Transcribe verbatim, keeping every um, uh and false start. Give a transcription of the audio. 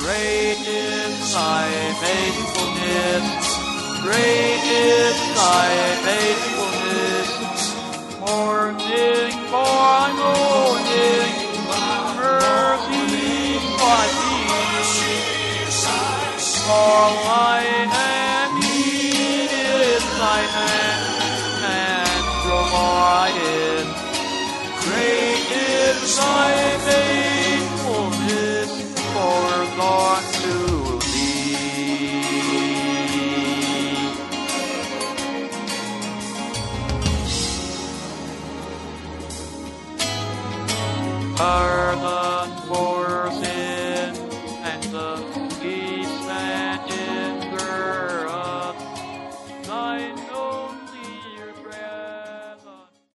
Great is thy faithfulness. Great is thy faithfulness. Morning by morning, mercy by thee. All I am is thy hand, and provided. Great is thy faithfulness, foregone to thee. Pardon for